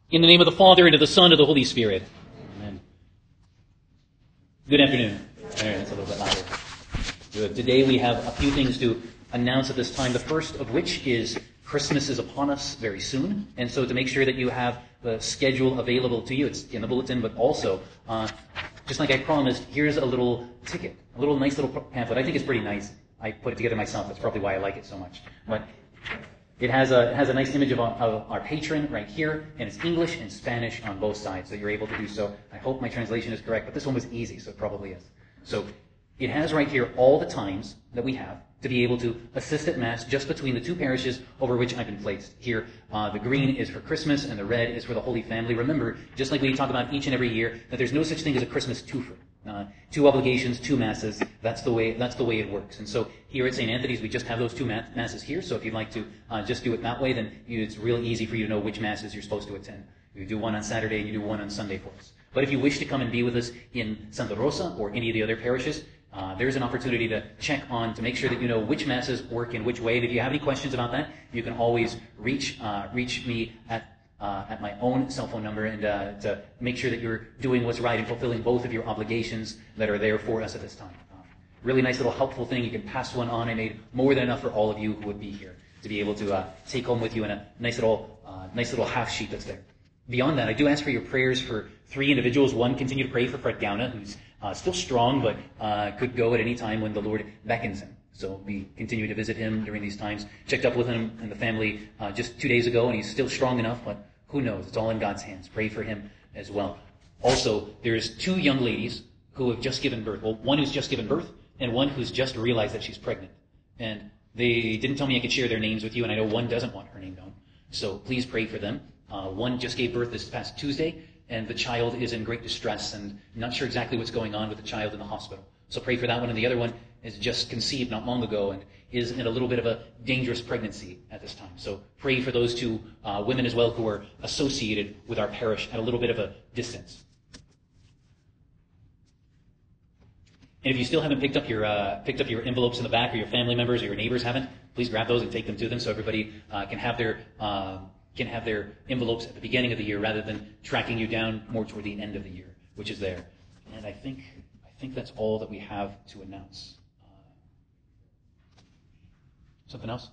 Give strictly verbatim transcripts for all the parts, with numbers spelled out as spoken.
In the name of the Father, and of the Son, and of the Holy Spirit. Amen. Good afternoon. There, that's a little bit louder. Good. Today we have a few things to announce at this time. The first of which is Christmas is upon us very soon. And so to make sure that you have the schedule available to you, it's in the bulletin, but also, uh, just like I promised, here's a little ticket, a little nice little pamphlet. I think it's pretty nice. I put it together myself. That's probably why I like it so much. But it has a it has a nice image of our, of our patron right here, and it's English and Spanish on both sides, so you're able to do so. I hope my translation is correct, but this one was easy, so it probably is. So it has right here all the times that we have to be able to assist at Mass just between the two parishes over which I've been placed. Here, uh, the green is for Christmas, and the red is for the Holy Family. Remember, just like we talk about each and every year, that there's no such thing as a Christmas twofer. Uh, two obligations, two masses. That's the way. That's the way it works. And so here at Saint Anthony's, we just have those two masses here. So if you'd like to uh, just do it that way, then you, it's really easy for you to know which masses you're supposed to attend. You do one on Saturday and you do one on Sunday for us. But if you wish to come and be with us in Santa Rosa or any of the other parishes, uh, there's an opportunity to check on to make sure that you know which masses work in which way. And if you have any questions about that, you can always reach uh, reach me at. Uh, at my own cell phone number, and uh, to make sure that you're doing what's right and fulfilling both of your obligations that are there for us at this time. Uh, really nice little helpful thing. You can pass one on. I made more than enough for all of you who would be here to be able to uh, take home with you in a nice little uh, nice little half sheet that's there. Beyond that, I do ask for your prayers for three individuals. One, continue to pray for Fred Gauna, who's uh, still strong, but uh, could go at any time when the Lord beckons him. So we continue to visit him during these times. Checked up with him and the family uh, just two days ago, and he's still strong enough, but who knows? It's all in God's hands. Pray for him as well. Also, there's two young ladies who have just given birth. Well, one who's just given birth, and one who's just realized that she's pregnant. And they didn't tell me I could share their names with you, and I know one doesn't want her name known. So please pray for them. Uh, one just gave birth this past Tuesday, and the child is in great distress, and not sure exactly what's going on with the child in the hospital. So pray for that one. And the other one is just conceived not long ago and is in a little bit of a dangerous pregnancy at this time. So pray for those two uh, women as well who are associated with our parish at a little bit of a distance. And if you still haven't picked up your uh, picked up your envelopes in the back, or your family members or your neighbors haven't, please grab those and take them to them so everybody uh, can have their uh, can have their envelopes at the beginning of the year rather than tracking you down more toward the end of the year, which is there. And I think I think that's all that we have to announce. Something else?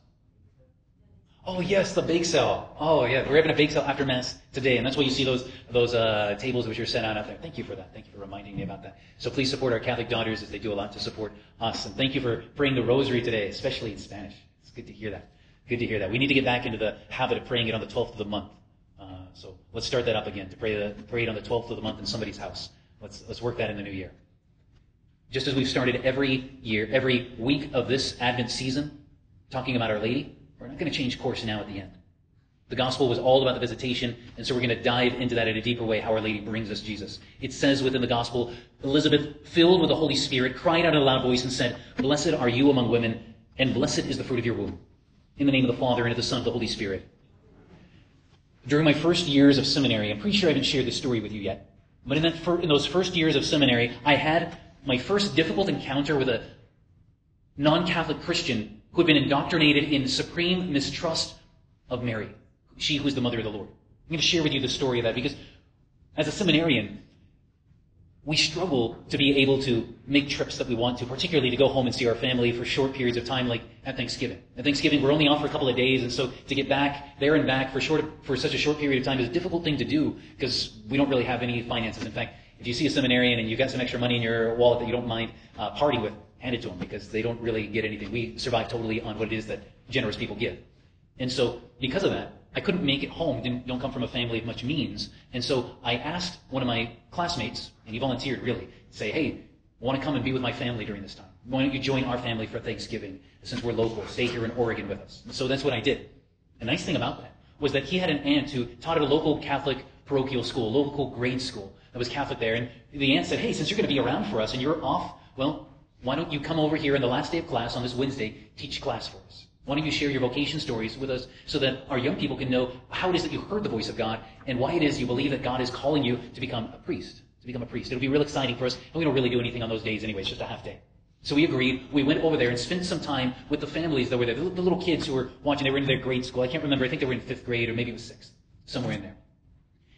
Oh, yes, the bake sale. Oh, yeah, we're having a bake sale after Mass today, and that's why you see those those uh, tables which are set out out there. Thank you for that. Thank you for reminding me about that. So please support our Catholic daughters as they do a lot to support us. And thank you for praying the rosary today, especially in Spanish. It's good to hear that. Good to hear that. We need to get back into the habit of praying it on the twelfth of the month. Uh, so let's start that up again, to pray, the, pray it on the twelfth of the month in somebody's house. Let's let's work that in the new year. Just as we've started every year, every week of this Advent season, talking about Our Lady, we're not going to change course now at the end. The gospel was all about the visitation, and so we're going to dive into that in a deeper way, how Our Lady brings us Jesus. It says within the gospel, Elizabeth, filled with the Holy Spirit, cried out in a loud voice and said, "Blessed are you among women, and blessed is the fruit of your womb. In the name of the Father, and of the Son, and of the Holy Spirit." During my first years of seminary, I'm pretty sure I haven't shared this story with you yet, but in, that fir- in those first years of seminary, I had my first difficult encounter with a non-Catholic Christian who had been indoctrinated in supreme mistrust of Mary, she who is the mother of the Lord. I'm going to share with you the story of that because as a seminarian, we struggle to be able to make trips that we want to, particularly to go home and see our family for short periods of time like at Thanksgiving. At Thanksgiving, we're only off for a couple of days, and so to get back there and back for short for such a short period of time is a difficult thing to do because we don't really have any finances. In fact, if you see a seminarian and you've got some extra money in your wallet that you don't mind uh, partying with, hand it to them because they don't really get anything. We survive totally on what it is that generous people give. And so because of that, I couldn't make it home. Didn't, don't come from a family of much means. And so I asked one of my classmates, and he volunteered really, to say, "Hey, I want to come and be with my family during this time. Why don't you join our family for Thanksgiving since we're local? Stay here in Oregon with us." And so that's what I did. The nice thing about that was that he had an aunt who taught at a local Catholic parochial school, local grade school that was Catholic there. And the aunt said, "Hey, since you're going to be around for us and you're off, well, why don't you come over here on the last day of class on this Wednesday, teach class for us? Why don't you share your vocation stories with us so that our young people can know how it is that you heard the voice of God and why it is you believe that God is calling you to become a priest, to become a priest. It'll be real exciting for us, and we don't really do anything on those days anyway. It's just a half day." So we agreed. We went over there and spent some time with the families that were there, the the little kids who were watching. They were in their grade school. I can't remember. I think they were in fifth grade or maybe it was sixth, somewhere in there.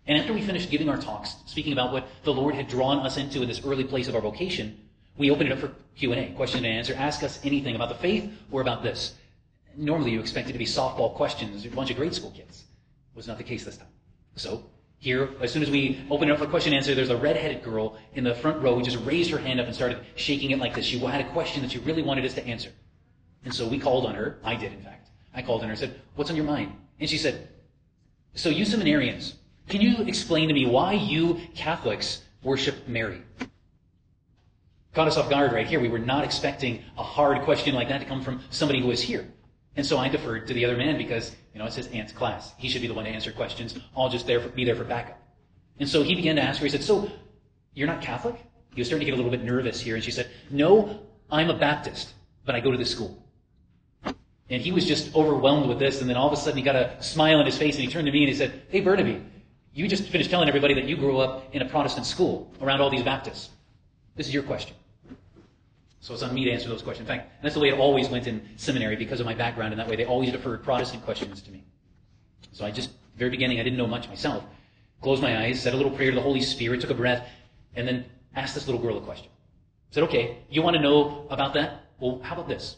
And after we finished giving our talks, speaking about what the Lord had drawn us into in this early place of our vocation, we opened it up for Q and A, question and answer. Ask us anything about the faith or about this. Normally you expect it to be softball questions, a bunch of grade school kids. It was not the case this time. So here, as soon as we opened it up for question and answer, there's a red-headed girl in the front row who just raised her hand up and started shaking it like this. She had a question that she really wanted us to answer. And so we called on her. I did, in fact. I called on her and said, "What's on your mind?" And she said, "So you seminarians, can you explain to me why you Catholics worship Mary?" Caught us off guard right here. We were not expecting a hard question like that to come from somebody who was here. And so I deferred to the other man because, you know, it's his aunt's class. He should be the one to answer questions. I'll just there for, be there for backup. And so he began to ask her. He said, "So, you're not Catholic?" He was starting to get a little bit nervous here. And she said, "No, I'm a Baptist, but I go to this school." And he was just overwhelmed with this. And then all of a sudden he got a smile on his face and he turned to me and he said, "Hey, Burnaby, you just finished telling everybody that you grew up in a Protestant school around all these Baptists. This is your question." So it's on me to answer those questions. In fact, that's the way it always went in seminary because of my background. And that way they always deferred Protestant questions to me. So I just, very beginning, I didn't know much myself. Closed my eyes, said a little prayer to the Holy Spirit, took a breath, and then asked this little girl a question. Said, "Okay, you want to know about that? Well, how about this?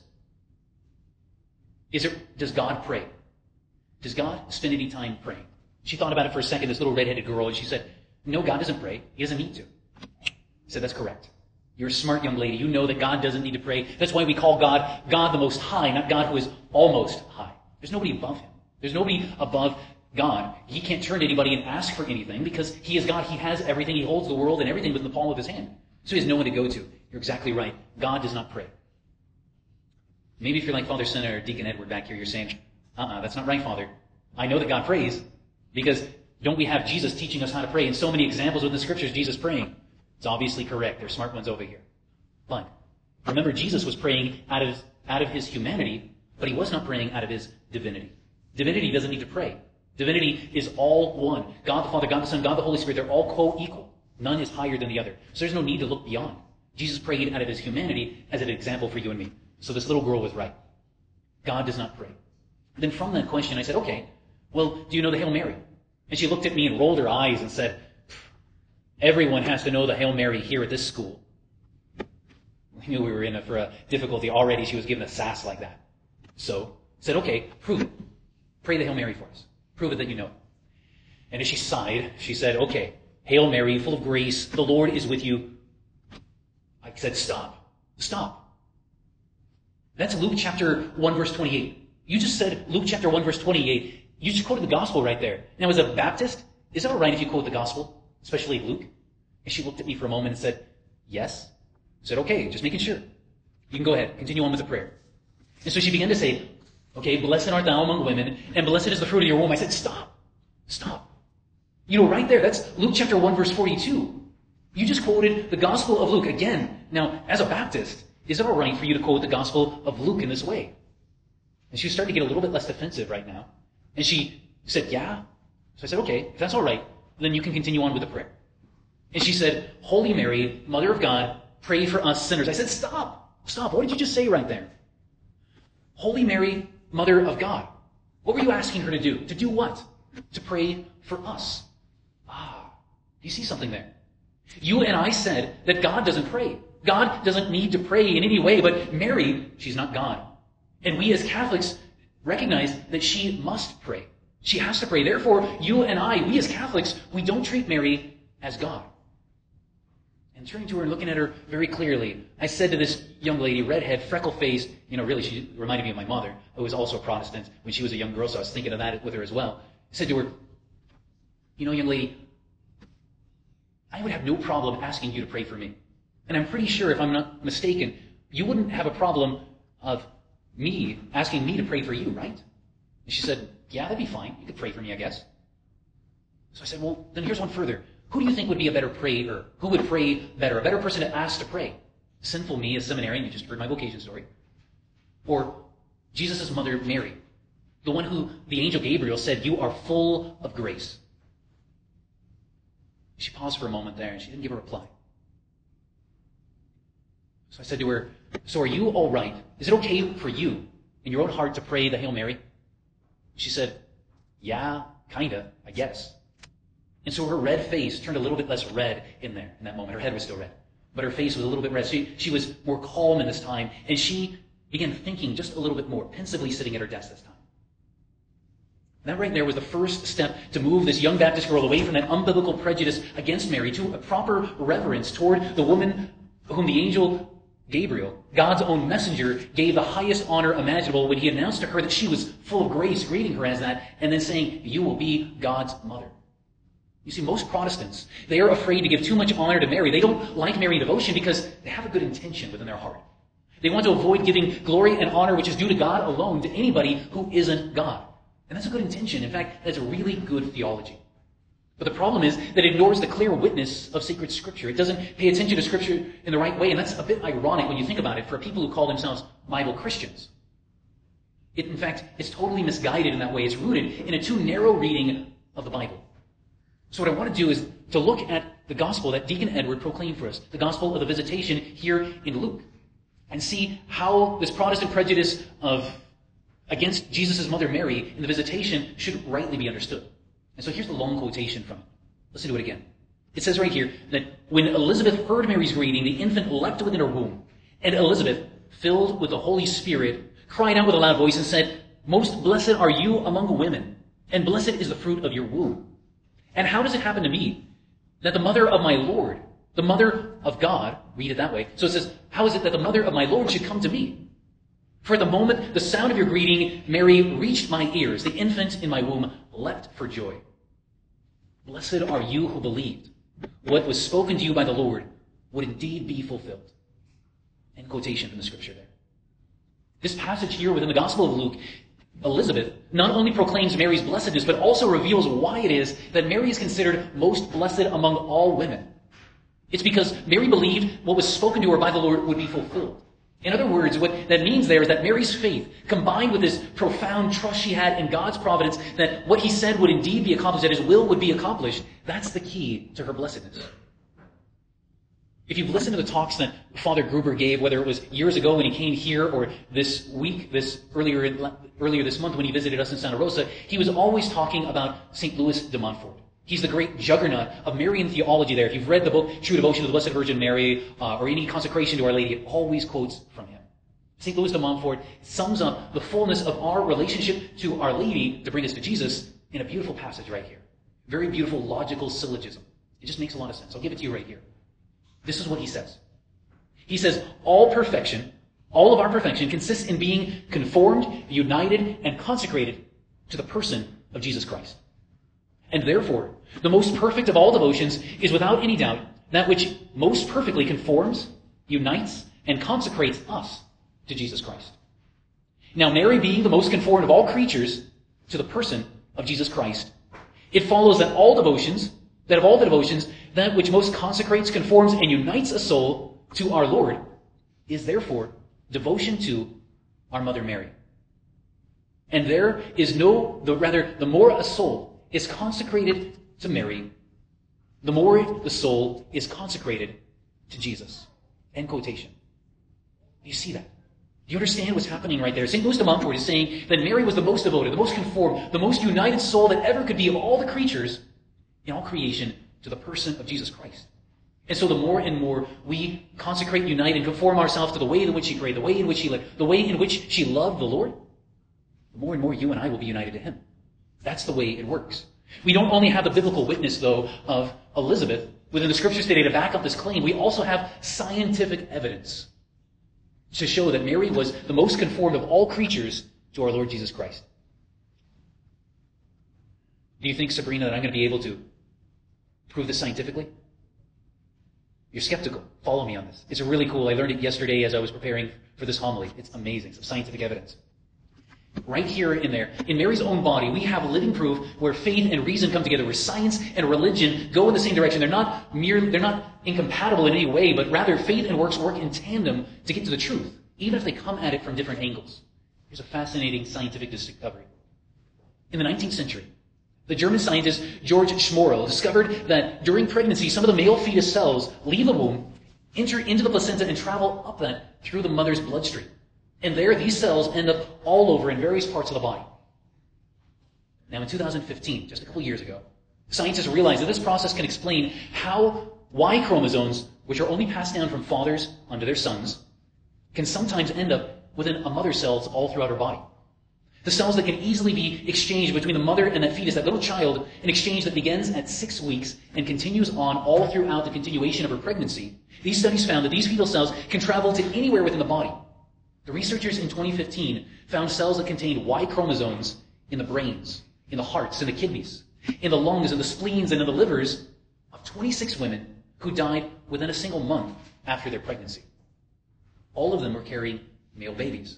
Is it, does God pray? Does God spend any time praying?" She thought about it for a second, this little red-headed girl, and she said, "No, God doesn't pray. He doesn't need to." I said, "That's correct. You're a smart young lady. You know that God doesn't need to pray. That's why we call God God the Most High, not God who is almost high. There's nobody above him. There's nobody above God. He can't turn to anybody and ask for anything because he is God. He has everything. He holds the world and everything within the palm of his hand. So he has no one to go to. You're exactly right. God does not pray." Maybe if you're like Father Sinner or Deacon Edward back here, you're saying, uh-uh, that's not right, Father. I know that God prays because don't we have Jesus teaching us how to pray? In so many examples within the Scriptures, Jesus praying. It's obviously correct. There's smart ones over here. But remember, Jesus was praying out of, out of his humanity, but he was not praying out of his divinity. Divinity doesn't need to pray. Divinity is all one. God the Father, God the Son, God the Holy Spirit, they're all co-equal. None is higher than the other. So there's no need to look beyond. Jesus prayed out of his humanity as an example for you and me. So this little girl was right. God does not pray. Then from that question, I said, "Okay, well, do you know the Hail Mary?" And she looked at me and rolled her eyes and said, "Everyone has to know the Hail Mary here at this school." We knew we were in for a difficulty already. She was given a sass like that. So I said, "Okay, prove it. Pray the Hail Mary for us. Prove it that you know it." And as she sighed, she said, "Okay, Hail Mary, full of grace, the Lord is with you." I said, "Stop. Stop. That's Luke chapter one, verse twenty-eight. You just said Luke chapter one, verse twenty-eight. You just quoted the gospel right there. Now, as a Baptist, is that all right if you quote the gospel, especially Luke?" And she looked at me for a moment and said, "Yes." I said, "Okay, just making sure. You can go ahead. Continue on with the prayer." And so she began to say, "Okay, blessed art thou among women, and blessed is the fruit of your womb." I said, "Stop. Stop. You know, right there, that's Luke chapter one, verse forty-two. You just quoted the gospel of Luke again. Now, as a Baptist, is it all right for you to quote the gospel of Luke in this way?" And she was starting to get a little bit less defensive right now. And she said, "Yeah." So I said, "Okay, if that's all right, then you can continue on with the prayer." And she said, "Holy Mary, Mother of God, pray for us sinners." I said, "Stop. Stop. What did you just say right there?" Holy Mary, Mother of God. What were you asking her to do? To do what? To pray for us. Ah, do you see something there? You and I said that God doesn't pray. God doesn't need to pray in any way, but Mary, she's not God. And we as Catholics recognize that she must pray. She has to pray. Therefore, you and I, we as Catholics, we don't treat Mary as God. And turning to her and looking at her very clearly, I said to this young lady, redhead, freckle-faced, you know, really she reminded me of my mother, who was also a Protestant when she was a young girl, so I was thinking of that with her as well. I said to her, "You know, young lady, I would have no problem asking you to pray for me. And I'm pretty sure, if I'm not mistaken, you wouldn't have a problem of me asking me to pray for you, right?" And she said, "Yeah, that'd be fine. You could pray for me, I guess." So I said, "Well, then here's one further. Who do you think would be a better prayer? Who would pray better? A better person to ask to pray? Sinful me, a seminarian, you just heard my vocation story. Or Jesus' mother, Mary, the one who the angel Gabriel said, 'You are full of grace.'" She paused for a moment there, and she didn't give a reply. So I said to her, "So are you all right? Is it okay for you, in your own heart, to pray the Hail Mary?" She said, "Yeah, kinda, I guess." And so her red face turned a little bit less red in there, in that moment. Her head was still red, but her face was a little bit red. She, she was more calm in this time, and she began thinking just a little bit more, pensively sitting at her desk this time. That right there was the first step to move this young Baptist girl away from that unbiblical prejudice against Mary to a proper reverence toward the woman whom the angel Gabriel, God's own messenger, gave the highest honor imaginable when he announced to her that she was full of grace, greeting her as that, and then saying, "You will be God's mother." You see, most Protestants, they are afraid to give too much honor to Mary. They don't like Mary devotion because they have a good intention within their heart. They want to avoid giving glory and honor which is due to God alone to anybody who isn't God. And that's a good intention. In fact, that's a really good theology. But the problem is that it ignores the clear witness of sacred Scripture. It doesn't pay attention to Scripture in the right way, and that's a bit ironic when you think about it for people who call themselves Bible Christians. It, in fact, it's totally misguided in that way. It's rooted in a too narrow reading of the Bible. So what I want to do is to look at the gospel that Deacon Edward proclaimed for us, the gospel of the visitation here in Luke, and see how this Protestant prejudice of against Jesus' mother Mary in the visitation should rightly be understood. And so here's the long quotation from it. Listen to it again. It says right here that when Elizabeth heard Mary's greeting, the infant leapt within her womb, and Elizabeth, filled with the Holy Spirit, cried out with a loud voice and said, "Most blessed are you among women, and blessed is the fruit of your womb. And how does it happen to me that the mother of my Lord, the mother of God," read it that way. So it says, how is it that the mother of my Lord should come to me? For at the moment the sound of your greeting, Mary, reached my ears, the infant in my womb leapt for joy. Blessed are you who believed. What was spoken to you by the Lord would indeed be fulfilled. End quotation from the Scripture there. This passage here within the Gospel of Luke, Elizabeth not only proclaims Mary's blessedness, but also reveals why it is that Mary is considered most blessed among all women. It's because Mary believed what was spoken to her by the Lord would be fulfilled. In other words, what that means there is that Mary's faith, combined with this profound trust she had in God's providence, that what he said would indeed be accomplished, that his will would be accomplished, that's the key to her blessedness. If you've listened to the talks that Father Gruber gave, whether it was years ago when he came here or this week, this earlier earlier this month when he visited us in Santa Rosa, he was always talking about Saint Louis de Montfort. He's the great juggernaut of Marian theology there. If you've read the book True Devotion to the Blessed Virgin Mary uh, or any consecration to Our Lady, it always quotes from him. Saint Louis de Montfort sums up the fullness of our relationship to Our Lady to bring us to Jesus in a beautiful passage right here. Very beautiful logical syllogism. It just makes a lot of sense. I'll give it to you right here. This is what he says. He says, all perfection, all of our perfection consists in being conformed, united, and consecrated to the person of Jesus Christ. And therefore, the most perfect of all devotions is without any doubt that which most perfectly conforms, unites, and consecrates us to Jesus Christ. Now, Mary being the most conformed of all creatures to the person of Jesus Christ, it follows that all devotions, that of all the devotions, that which most consecrates, conforms, and unites a soul to our Lord is therefore devotion to our Mother Mary. And there is no, the, rather, the more a soul is consecrated to Mary, the more the soul is consecrated to Jesus. End quotation. Do you see that? Do you understand what's happening right there? Saint Louis de Montfort is saying that Mary was the most devoted, the most conformed, the most united soul that ever could be of all the creatures in all creation to the person of Jesus Christ. And so the more and more we consecrate, unite, and conform ourselves to the way in which she prayed, the way in which she lived, the way in which she loved the Lord, the more and more you and I will be united to Him. That's the way it works. We don't only have the biblical witness, though, of Elizabeth within the Scriptures today to back up this claim. We also have scientific evidence to show that Mary was the most conformed of all creatures to our Lord Jesus Christ. Do you think, Sabrina, that I'm going to be able to prove this scientifically? You're skeptical. Follow me on this. It's really cool. I learned it yesterday as I was preparing for this homily. It's amazing. Some scientific evidence. Right here in there, in Mary's own body, we have living proof where faith and reason come together, where science and religion go in the same direction. They're not mere, they're not incompatible in any way, but rather faith and works work in tandem to get to the truth, even if they come at it from different angles. Here's a fascinating scientific discovery. In the nineteenth century, the German scientist George Schmorell discovered that during pregnancy, some of the male fetus cells leave the womb, enter into the placenta, and travel up that through the mother's bloodstream. And there, these cells end up all over in various parts of the body. Now, in two thousand fifteen, just a couple years ago, Scientists realize that this process can explain how Y chromosomes, which are only passed down from fathers onto their sons, can sometimes end up within a mother's cells all throughout her body. The cells that can easily be exchanged between the mother and that fetus, that little child, an exchange that begins at six weeks and continues on all throughout the continuation of her pregnancy. These studies found that these fetal cells can travel to anywhere within the body. The researchers in twenty fifteen found cells that contained Y chromosomes in the brains, in the hearts, in the kidneys, in the lungs, in the spleens, and in the livers of twenty-six women who died within a single month after their pregnancy. All of them were carrying male babies.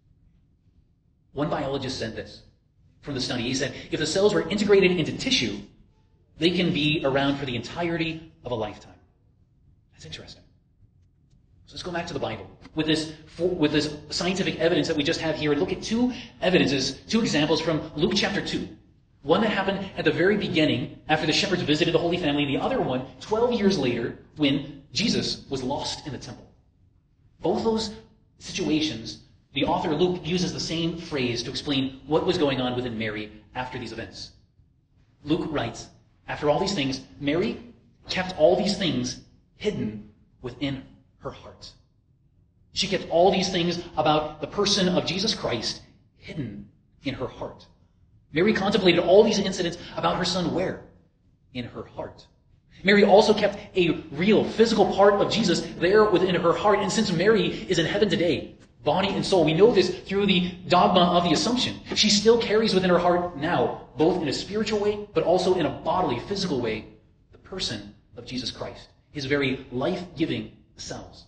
One biologist said this from the study. He said, if the cells were integrated into tissue, they can be around for the entirety of a lifetime. That's interesting. So let's go back to the Bible. With this, with this scientific evidence that we just have here, and look at two evidences, two examples from Luke chapter two. One that happened at the very beginning, after the shepherds visited the Holy Family, and the other one, twelve years later, when Jesus was lost in the temple. Both those situations, the author Luke uses the same phrase to explain what was going on within Mary after these events. Luke writes, after all these things, Mary kept all these things hidden within her heart. She kept all these things about the person of Jesus Christ hidden in her heart. Mary contemplated all these incidents about her son where? In her heart. Mary also kept a real physical part of Jesus there within her heart. And since Mary is in heaven today, body and soul, we know this through the dogma of the Assumption. She still carries within her heart now, both in a spiritual way, but also in a bodily, physical way, the person of Jesus Christ, his very life-giving cells.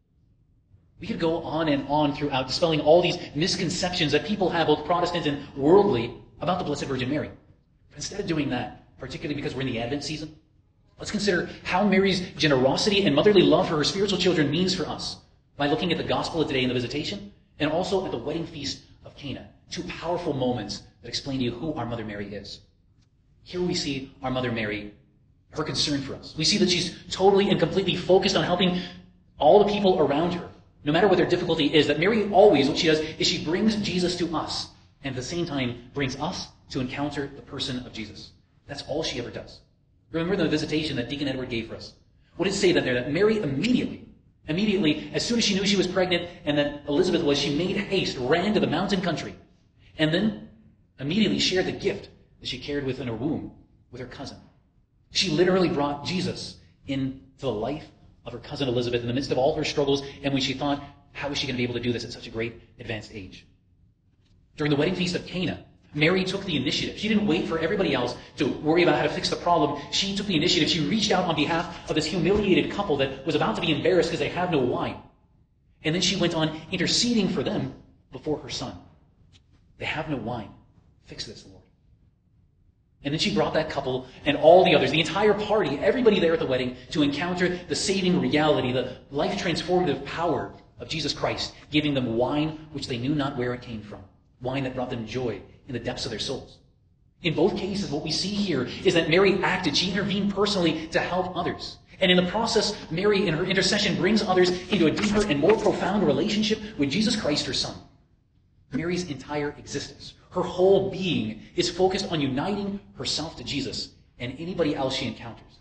We could go on and on throughout dispelling all these misconceptions that people have, both Protestant and worldly, about the Blessed Virgin Mary. But instead of doing that, particularly because we're in the Advent season, let's consider how Mary's generosity and motherly love for her spiritual children means for us by looking at the Gospel of today in the Visitation and also at the wedding feast of Cana. Two powerful moments that explain to you who our Mother Mary is. Here we see our Mother Mary, her concern for us. We see that she's totally and completely focused on helping all the people around her, no matter what their difficulty is. That Mary always, what she does is she brings Jesus to us, and at the same time brings us to encounter the person of Jesus. That's all she ever does. Remember the visitation that Deacon Edward gave for us. What did it say that there? That Mary immediately, immediately, as soon as she knew she was pregnant and that Elizabeth was, she made haste, ran to the mountain country, and then immediately shared the gift that she carried within her womb with her cousin. She literally brought Jesus into the life of her cousin Elizabeth in the midst of all her struggles, and when she thought, how is she going to be able to do this at such a great advanced age? During the wedding feast of Cana, Mary took the initiative. She didn't wait for everybody else to worry about how to fix the problem. She took the initiative. She reached out on behalf of this humiliated couple that was about to be embarrassed because they have no wine. And then she went on interceding for them before her son. They have no wine. Fix this, Lord. And then she brought that couple and all the others, the entire party, everybody there at the wedding, to encounter the saving reality, the life-transformative power of Jesus Christ, giving them wine which they knew not where it came from. Wine that brought them joy in the depths of their souls. In both cases, what we see here is that Mary acted. She intervened personally to help others. And in the process, Mary, in her intercession, brings others into a deeper and more profound relationship with Jesus Christ, her Son. Mary's entire existence, her whole being, is focused on uniting herself to Jesus and anybody else she encounters.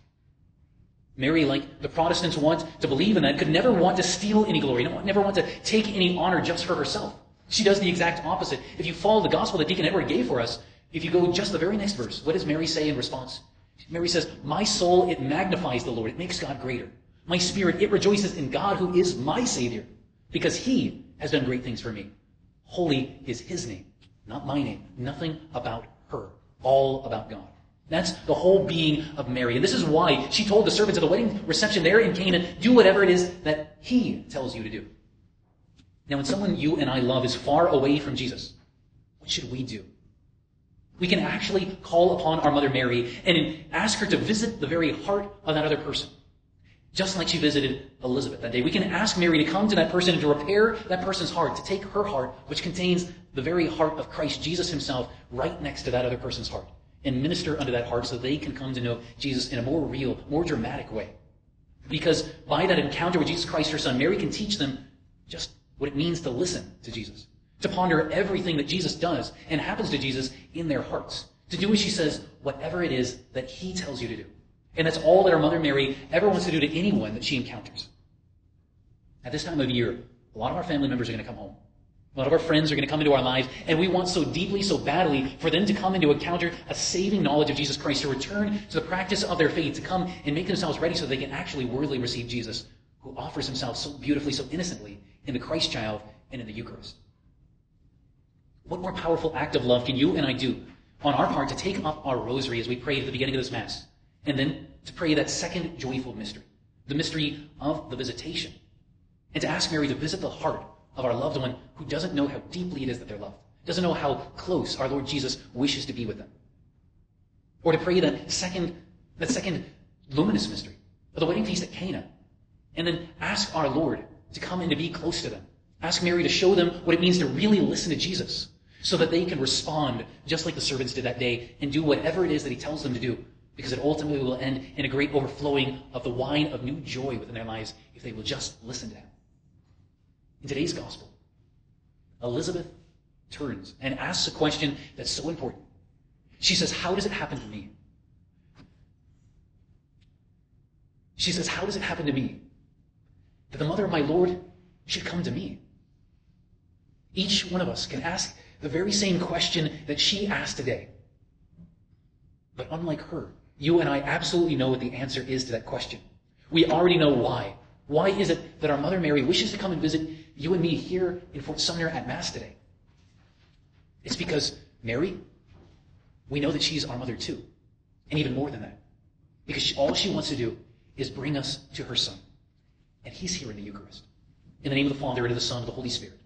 Mary, like the Protestants want to believe in that, could never want to steal any glory, never want to take any honor just for herself. She does the exact opposite. If you follow the gospel that Deacon Edward gave for us, if you go just the very next verse, what does Mary say in response? Mary says, my soul, it magnifies the Lord. It makes God greater. My spirit, it rejoices in God who is my Savior, because he has done great things for me. Holy is his name, not my name. Nothing about her. All about God. That's the whole being of Mary. And this is why she told the servants at the wedding reception there in Cana, do whatever it is that he tells you to do. Now, when someone you and I love is far away from Jesus, what should we do? We can actually call upon our Mother Mary and ask her to visit the very heart of that other person, just like she visited Elizabeth that day. We can ask Mary to come to that person and to repair that person's heart, to take her heart, which contains the very heart of Christ Jesus himself, right next to that other person's heart, and minister unto that heart so they can come to know Jesus in a more real, more dramatic way. Because by that encounter with Jesus Christ, her Son, Mary can teach them just what it means to listen to Jesus, to ponder everything that Jesus does and happens to Jesus in their hearts, To do, as she says, whatever it is that he tells you to do. And that's all that our Mother Mary ever wants to do to anyone that she encounters. At this time of year, a lot of our family members are going to come home. A lot of our friends are going to come into our lives, and we want so deeply, so badly, for them to come and to encounter a saving knowledge of Jesus Christ, to return to the practice of their faith, to come and make themselves ready so they can actually worthily receive Jesus, who offers himself so beautifully, so innocently in the Christ child and in the Eucharist. What more powerful act of love can you and I do on our part to take up our rosary as we pray at the beginning of this Mass, and then to pray that second joyful mystery, the mystery of the visitation, and to ask Mary to visit the heart of our loved one who doesn't know how deeply it is that they're loved, doesn't know how close our Lord Jesus wishes to be with them. Or to pray that second, that second luminous mystery of the wedding feast at Cana, and then ask our Lord to come and to be close to them. Ask Mary to show them what it means to really listen to Jesus, so that they can respond just like the servants did that day and do whatever it is that he tells them to do, because it ultimately will end in a great overflowing of the wine of new joy within their lives if they will just listen to him. In today's gospel, Elizabeth turns and asks a question that's so important. She says, how does it happen to me? She says, how does it happen to me that the mother of my Lord should come to me? Each one of us can ask the very same question that she asked today. But unlike her, you and I absolutely know what the answer is to that question. We already know why. Why is it that our Mother Mary wishes to come and visit you and me here in Fort Sumner at Mass today? It's because Mary, we know that she's our mother too. And even more than that. Because she, all she wants to do is bring us to her Son. And he's here in the Eucharist. In the name of the Father, and of the Son, and of the Holy Spirit.